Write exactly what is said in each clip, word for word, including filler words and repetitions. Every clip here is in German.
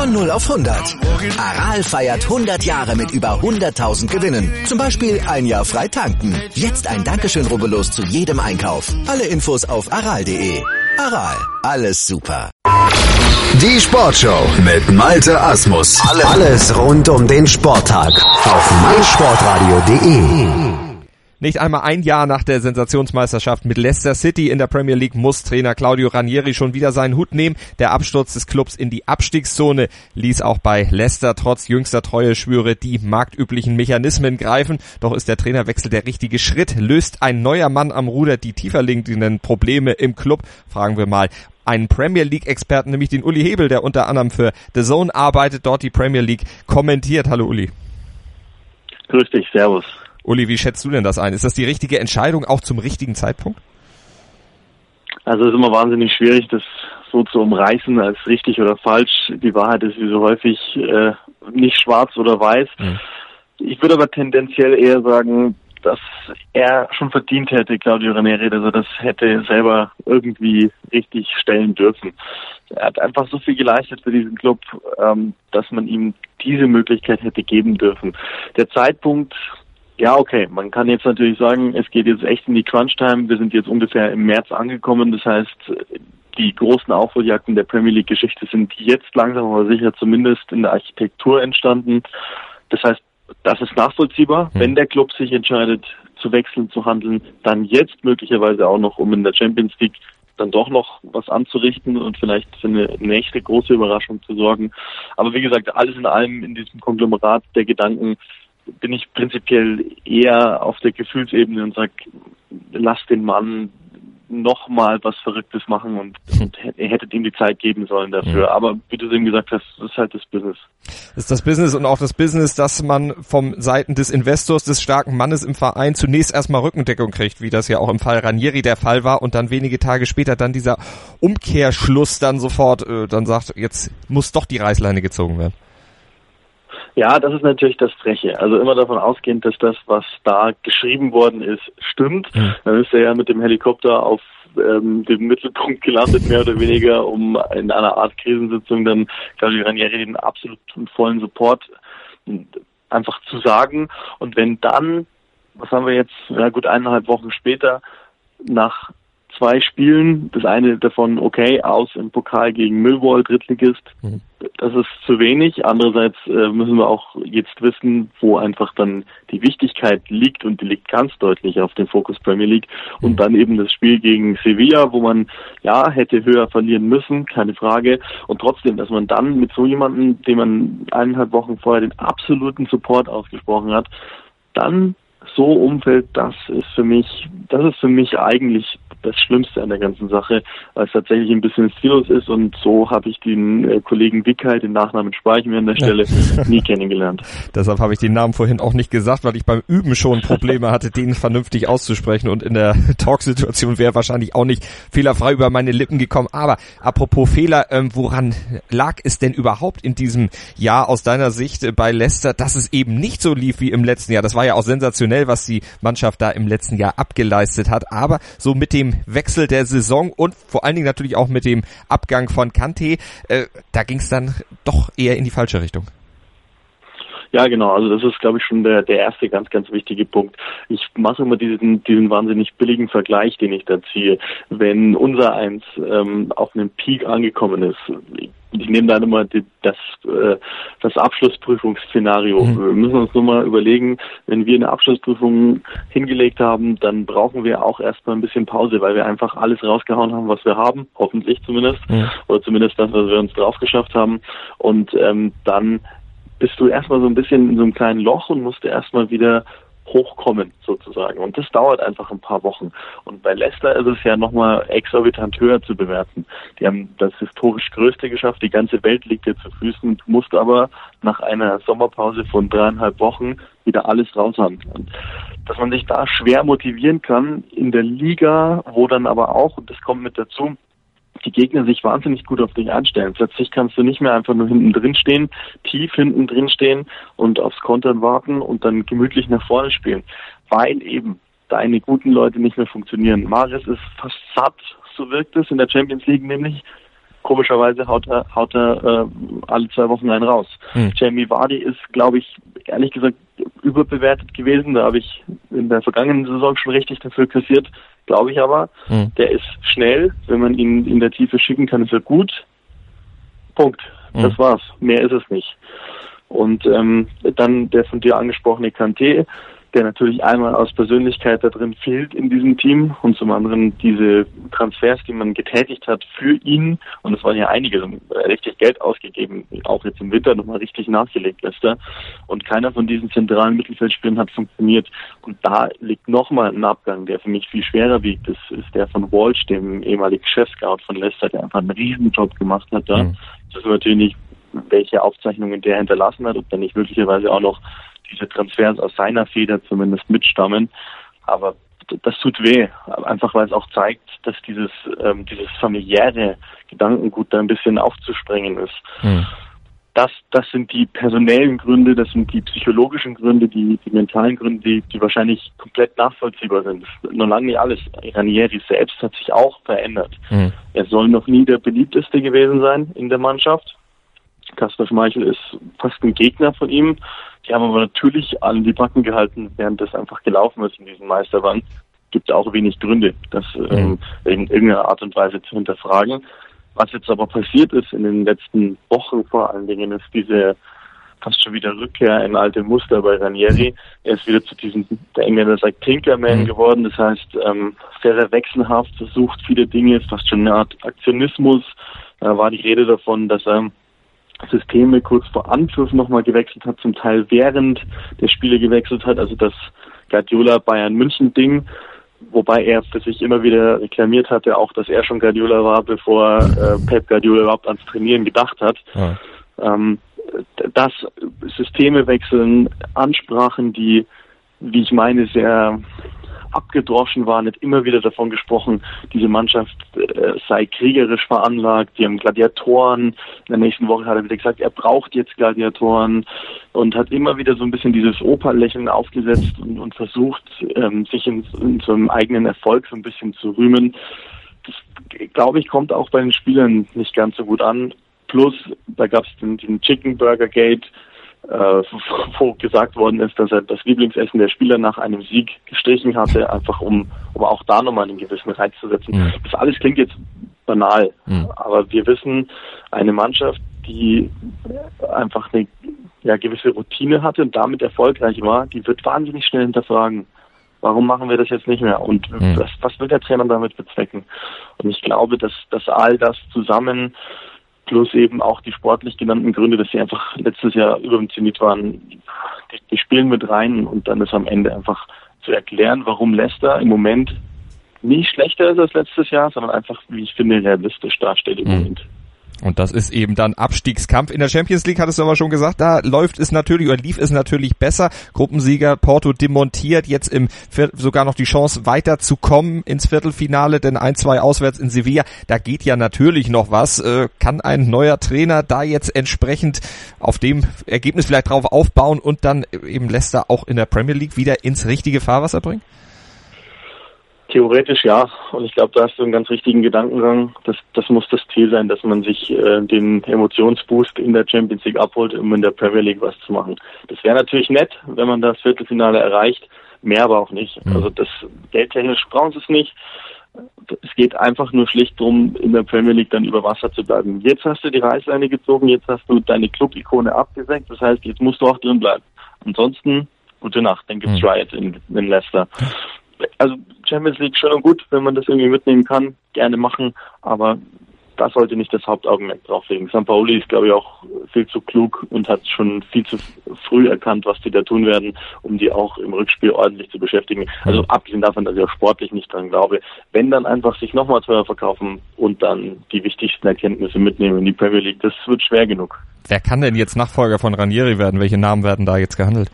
Von null auf hundert. Aral feiert hundert Jahre mit über hunderttausend Gewinnen. Zum Beispiel ein Jahr frei tanken. Jetzt ein Dankeschön, rubbellos zu jedem Einkauf. Alle Infos auf aral punkt de. Aral, alles super. Die Sportshow mit Malte Asmus. Alles rund um den Sporttag auf meinsportradio punkt de. Nicht einmal ein Jahr nach der Sensationsmeisterschaft mit Leicester City in der Premier League muss Trainer Claudio Ranieri schon wieder seinen Hut nehmen. Der Absturz des Clubs in die Abstiegszone ließ auch bei Leicester trotz jüngster Treueschwüre die marktüblichen Mechanismen greifen. Doch ist der Trainerwechsel der richtige Schritt? Löst ein neuer Mann am Ruder die tiefer liegenden Probleme im Club? Fragen wir mal einen Premier League-Experten, nämlich den Uli Hebel, der unter anderem für The Zone arbeitet, dort die Premier League kommentiert. Hallo Uli. Grüß dich, servus. Uli, wie schätzt du denn das ein? Ist das die richtige Entscheidung, auch zum richtigen Zeitpunkt? Also es ist immer wahnsinnig schwierig, das so zu umreißen als richtig oder falsch. Die Wahrheit ist wie so häufig äh, nicht schwarz oder weiß. Mhm. Ich würde aber tendenziell eher sagen, dass er schon verdient hätte, Claudio Ranieri, dass er das hätte selber irgendwie richtig stellen dürfen. Er hat einfach so viel geleistet für diesen Club, ähm, dass man ihm diese Möglichkeit hätte geben dürfen. Der Zeitpunkt, ja, okay, man kann jetzt natürlich sagen, es geht jetzt echt in die Crunch-Time. Wir sind jetzt ungefähr im März angekommen. Das heißt, die großen Aufholjagden der Premier League-Geschichte sind jetzt langsam aber sicher zumindest in der Architektur entstanden. Das heißt, das ist nachvollziehbar, wenn der Club sich entscheidet, zu wechseln, zu handeln, dann jetzt möglicherweise auch noch, um in der Champions League dann doch noch was anzurichten und vielleicht für eine nächste große Überraschung zu sorgen. Aber wie gesagt, alles in allem in diesem Konglomerat der Gedanken bin ich prinzipiell eher auf der Gefühlsebene und sage, lass den Mann noch mal was Verrücktes machen und, und ihr hättet ihm die Zeit geben sollen dafür. Mhm. Aber wie du eben gesagt hast, das ist halt das Business. Das ist das Business und auch das Business, dass man vom Seiten des Investors, des starken Mannes im Verein zunächst erstmal Rückendeckung kriegt, wie das ja auch im Fall Ranieri der Fall war und dann wenige Tage später dann dieser Umkehrschluss dann sofort äh, dann sagt, jetzt muss doch die Reißleine gezogen werden. Ja, das ist natürlich das Freche. Also immer davon ausgehend, dass das, was da geschrieben worden ist, stimmt. Mhm. Dann ist er ja mit dem Helikopter auf ähm, dem Mittelpunkt gelandet, mehr oder weniger, um in einer Art Krisensitzung dann Claudio Ranieri den absoluten vollen Support einfach zu sagen. Und wenn dann, was haben wir jetzt, ja gut, eineinhalb Wochen später, nach zwei Spielen, das eine davon okay, aus im Pokal gegen Millwall, Drittligist, mhm. das ist zu wenig. Andererseits äh, müssen wir auch jetzt wissen, wo einfach dann die Wichtigkeit liegt und die liegt ganz deutlich auf dem Fokus Premier League mhm. und dann eben das Spiel gegen Sevilla, wo man ja hätte höher verlieren müssen, keine Frage, und trotzdem, dass man dann mit so jemandem, dem man eineinhalb Wochen vorher den absoluten Support ausgesprochen hat, dann so umfällt, das ist für mich, das ist für mich eigentlich das Schlimmste an der ganzen Sache, weil es tatsächlich ein bisschen stillos ist und so habe ich den äh, Kollegen Wickheit, den Nachnamen speichern wir an der Stelle, ja. nie kennengelernt. Deshalb habe ich den Namen vorhin auch nicht gesagt, weil ich beim Üben schon Probleme hatte, den vernünftig auszusprechen und in der Talksituation wäre wahrscheinlich auch nicht fehlerfrei über meine Lippen gekommen. Aber apropos Fehler, ähm, woran lag es denn überhaupt in diesem Jahr aus deiner Sicht äh, bei Leicester, dass es eben nicht so lief wie im letzten Jahr? Das war ja auch sensationell, was die Mannschaft da im letzten Jahr abgeleistet hat, aber so mit dem Wechsel der Saison und vor allen Dingen natürlich auch mit dem Abgang von Kanté, äh, da ging es dann doch eher in die falsche Richtung. Ja, genau. Also das ist, glaube ich, schon der, der erste ganz, ganz wichtige Punkt. Ich mache immer diesen, diesen wahnsinnig billigen Vergleich, den ich da ziehe. Wenn unser Eins ähm, auf einem Peak angekommen ist, ich nehme dann immer die, das, äh, das Abschlussprüfungsszenario. Mhm. Wir müssen uns nur mal überlegen, wenn wir eine Abschlussprüfung hingelegt haben, dann brauchen wir auch erstmal ein bisschen Pause, weil wir einfach alles rausgehauen haben, was wir haben, hoffentlich zumindest, mhm. oder zumindest das, was wir uns drauf geschafft haben. Und ähm, dann bist du erstmal so ein bisschen in so einem kleinen Loch und musst erstmal wieder hochkommen sozusagen. Und das dauert einfach ein paar Wochen. Und bei Leicester ist es ja nochmal exorbitant höher zu bewerten. Die haben das historisch Größte geschafft. Die ganze Welt liegt dir zu Füßen. Du musst aber nach einer Sommerpause von dreieinhalb Wochen wieder alles raus haben. Und dass man sich da schwer motivieren kann in der Liga, wo dann aber auch, und das kommt mit dazu, die Gegner sich wahnsinnig gut auf dich einstellen. Plötzlich kannst du nicht mehr einfach nur hinten drin stehen, tief hinten drin stehen und aufs Kontern warten und dann gemütlich nach vorne spielen, weil eben deine guten Leute nicht mehr funktionieren. Mahrez ist fast satt, so wirkt es in der Champions League nämlich, komischerweise haut er, haut er äh, alle zwei Wochen einen raus. Mhm. Jamie Vardy ist, glaube ich, ehrlich gesagt überbewertet gewesen. Da habe ich in der vergangenen Saison schon richtig dafür kassiert, glaube ich aber. Mhm. Der ist schnell, wenn man ihn in der Tiefe schicken kann, ist er gut. Punkt. Mhm. Das war's. Mehr ist es nicht. Und ähm, dann der von dir angesprochene Kanté, der natürlich einmal aus Persönlichkeit da drin fehlt in diesem Team und zum anderen diese Transfers, die man getätigt hat für ihn, und es waren ja einige, richtig Geld ausgegeben, auch jetzt im Winter nochmal richtig nachgelegt, Leicester, und keiner von diesen zentralen Mittelfeldspielern hat funktioniert. Und da liegt nochmal ein Abgang, der für mich viel schwerer wiegt. Das ist der von Walsh, dem ehemaligen Chefscout von Leicester, der einfach einen Riesenjob gemacht hat da. Mhm. Das ist natürlich nicht, welche Aufzeichnungen der hinterlassen hat, ob da nicht möglicherweise auch noch diese Transfers aus seiner Feder zumindest mitstammen. Aber das tut weh, einfach weil es auch zeigt, dass dieses ähm, dieses familiäre Gedankengut da ein bisschen aufzusprengen ist. Hm. Das, das sind die personellen Gründe, das sind die psychologischen Gründe, die, die mentalen Gründe, die, die wahrscheinlich komplett nachvollziehbar sind. Das ist noch lange nicht alles. Ranieri selbst hat sich auch verändert. Hm. Er soll noch nie der beliebteste gewesen sein in der Mannschaft. Kasper Schmeichel ist fast ein Gegner von ihm. Die haben aber natürlich allen die Backen gehalten, während das einfach gelaufen ist in diesem Meisterband. Gibt auch wenig Gründe, das ähm, in irgendeiner Art und Weise zu hinterfragen. Was jetzt aber passiert ist in den letzten Wochen vor allen Dingen, ist diese fast schon wieder Rückkehr in alte Muster bei Ranieri. Er ist wieder zu diesem, der Engländer sagt, Tinkerman geworden. Das heißt, ähm, sehr, sehr wechselhaft, versucht viele Dinge, fast schon eine Art Aktionismus. Da war die Rede davon, dass er Systeme kurz vor Anpfiff nochmal gewechselt hat, zum Teil während der Spiele gewechselt hat, also das Guardiola Bayern München Ding, wobei er für sich immer wieder reklamiert hatte, auch dass er schon Guardiola war, bevor äh, Pep Guardiola überhaupt ans Trainieren gedacht hat. Ja. Ähm, das Systeme wechseln, Ansprachen, die, wie ich meine, sehr abgedroschen war, nicht immer wieder davon gesprochen, diese Mannschaft äh, sei kriegerisch veranlagt, die haben Gladiatoren. In der nächsten Woche hat er wieder gesagt, er braucht jetzt Gladiatoren und hat immer wieder so ein bisschen dieses Operlächeln aufgesetzt und, und versucht, ähm, sich in, in so einem eigenen Erfolg so ein bisschen zu rühmen. Das, glaube ich, kommt auch bei den Spielern nicht ganz so gut an. Plus, da gab es den, den Chicken Burger Gate, Äh, wo gesagt worden ist, dass er das Lieblingsessen der Spieler nach einem Sieg gestrichen hatte, einfach um, um auch da nochmal einen gewissen Reiz zu setzen. Mhm. Das alles klingt jetzt banal, mhm. aber wir wissen, eine Mannschaft, die einfach eine ja, gewisse Routine hatte und damit erfolgreich war, die wird wahnsinnig schnell hinterfragen. Warum machen wir das jetzt nicht mehr? Und mhm. was, was will der Trainer damit bezwecken? Und ich glaube, dass, dass all das zusammen plus eben auch die sportlich genannten Gründe, dass sie einfach letztes Jahr überambitioniert waren, die, die spielen mit rein und dann ist am Ende einfach zu erklären, warum Leicester im Moment nicht schlechter ist als letztes Jahr, sondern einfach, wie ich finde, realistisch dasteht im mhm. Moment. Und das ist eben dann Abstiegskampf. In der Champions League hattest du aber schon gesagt, da läuft es natürlich oder lief es natürlich besser. Gruppensieger Porto demontiert, jetzt im Viertel sogar noch die Chance weiterzukommen ins Viertelfinale, denn ein, zwei auswärts in Sevilla, da geht ja natürlich noch was. Äh, kann ein neuer Trainer da jetzt entsprechend auf dem Ergebnis vielleicht drauf aufbauen und dann eben Leicester auch in der Premier League wieder ins richtige Fahrwasser bringen? Theoretisch ja, und ich glaube, da hast du einen ganz richtigen Gedankengang. Das, das muss das Ziel sein, dass man sich äh, den Emotionsboost in der Champions League abholt, um in der Premier League was zu machen. Das wäre natürlich nett, wenn man das Viertelfinale erreicht, mehr aber auch nicht. Mhm. Also das geldtechnisch brauchen sie es nicht. Es geht einfach nur schlicht darum, in der Premier League dann über Wasser zu bleiben. Jetzt hast du die Reißleine gezogen, jetzt hast du deine Club-Ikone abgesenkt, das heißt, jetzt musst du auch drin bleiben. Ansonsten, gute Nacht, dann gibt's mhm. Riot in, in Leicester. Also Champions League schön und gut, wenn man das irgendwie mitnehmen kann, gerne machen, aber das sollte nicht das Hauptargument drauflegen. Sampaoli ist, glaube ich, auch viel zu klug und hat schon viel zu früh erkannt, was die da tun werden, um die auch im Rückspiel ordentlich zu beschäftigen. Also abgesehen davon, dass ich auch sportlich nicht dran glaube, wenn dann einfach sich nochmal teuer verkaufen und dann die wichtigsten Erkenntnisse mitnehmen in die Premier League, das wird schwer genug. Wer kann denn jetzt Nachfolger von Ranieri werden? Welche Namen werden da jetzt gehandelt?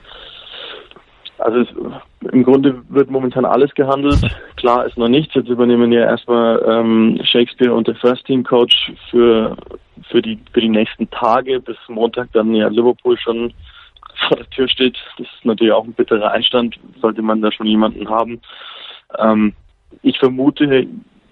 Also es, im Grunde wird momentan alles gehandelt. Klar ist noch nichts. Jetzt übernehmen ja erstmal ähm, Shakespeare und der First Team Coach für für die für die nächsten Tage, bis Montag dann ja Liverpool schon vor der Tür steht. Das ist natürlich auch ein bitterer Einstand, sollte man da schon jemanden haben. Ähm, ich vermute,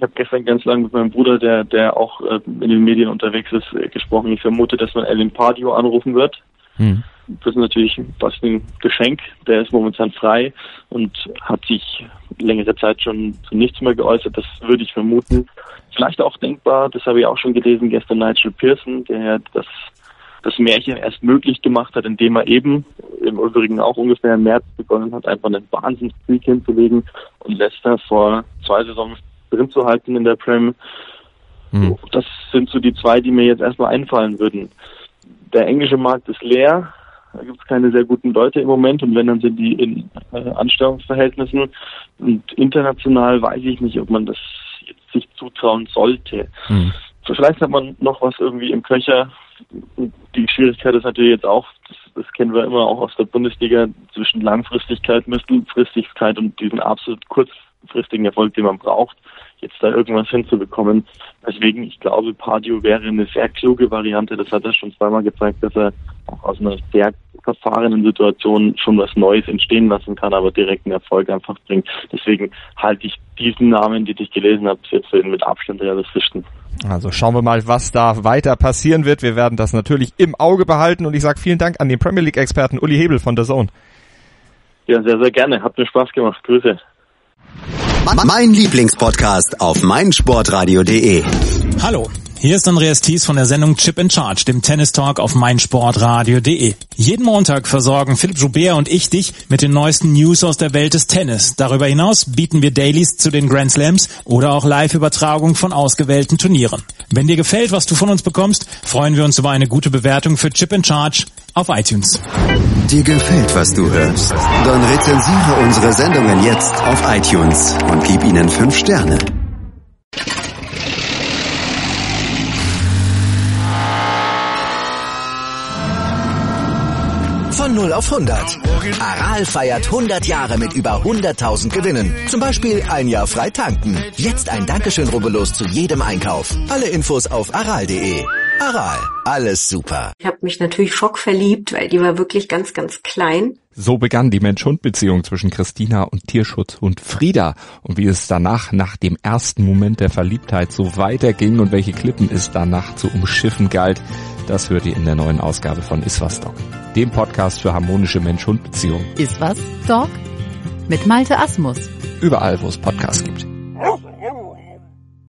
Ich habe gestern ganz lange mit meinem Bruder, der der auch äh, in den Medien unterwegs ist, äh, gesprochen. Ich vermute, dass man Alan Pardew anrufen wird. Hm. Das ist natürlich fast ein Geschenk. Der ist momentan frei und hat sich längere Zeit schon zu nichts mehr geäußert. Das würde ich vermuten. Vielleicht auch denkbar, das habe ich auch schon gelesen, gestern Nigel Pearson, der das, das Märchen erst möglich gemacht hat, indem er eben, im Übrigen auch ungefähr im März begonnen hat, einfach einen Wahnsinnskrieg hinzulegen und Leicester vor zwei Saisons drin zu halten in der Prem. Hm. Das sind so die zwei, die mir jetzt erstmal einfallen würden. Der englische Markt ist leer. Da gibt es keine sehr guten Leute im Moment und wenn, dann sind die in äh, Anstellungsverhältnissen. Und international weiß ich nicht, ob man das jetzt sich zutrauen sollte. Mhm. Vielleicht hat man noch was irgendwie im Köcher. Die Schwierigkeit ist natürlich jetzt auch, das, das kennen wir immer auch aus der Bundesliga, zwischen Langfristigkeit, Mittelfristigkeit und diesen absolut kurzfristigen Erfolg, den man braucht, jetzt da irgendwas hinzubekommen. Deswegen, ich glaube, Pardew wäre eine sehr kluge Variante. Das hat er schon zweimal gezeigt, dass er auch aus einer sehr verfahrenen Situation schon was Neues entstehen lassen kann, aber direkten Erfolg einfach bringt. Deswegen halte ich diesen Namen, die ich gelesen habe, jetzt für den mit Abstand realistischsten. Also schauen wir mal, was da weiter passieren wird. Wir werden das natürlich im Auge behalten und ich sage vielen Dank an den Premier League-Experten Uli Hebel von D A Z N. Ja, sehr, sehr gerne. Hat mir Spaß gemacht. Grüße. Mein Lieblingspodcast auf meinsportradio punkt de. Hallo, hier ist Andreas Thies von der Sendung Chip in Charge, dem Tennis-Talk auf meinsportradio punkt de. Jeden Montag versorgen Philipp Joubert und ich dich mit den neuesten News aus der Welt des Tennis. Darüber hinaus bieten wir Dailies zu den Grand Slams oder auch Live-Übertragung von ausgewählten Turnieren. Wenn dir gefällt, was du von uns bekommst, freuen wir uns über eine gute Bewertung für Chip in Charge auf iTunes. Dir gefällt, was du hörst? Dann rezensiere unsere Sendungen jetzt auf iTunes und gib ihnen fünf Sterne. Von null auf hundert. Aral feiert hundert Jahre mit über hunderttausend Gewinnen. Zum Beispiel ein Jahr frei tanken. Jetzt ein Dankeschön, rubbellos zu jedem Einkauf. Alle Infos auf aral punkt de. Aral, alles super. Ich habe mich natürlich schockverliebt, weil die war wirklich ganz, ganz klein. So begann die Mensch-Hund-Beziehung zwischen Christina und Tierschutzhund Frieda. Und wie es danach, nach dem ersten Moment der Verliebtheit, so weiterging und welche Klippen es danach zu umschiffen galt, das hört ihr in der neuen Ausgabe von Iswas Dog, dem Podcast für harmonische Mensch-Hund-Beziehungen. Iswas Dog? Mit Malte Asmus. Überall, wo es Podcasts gibt.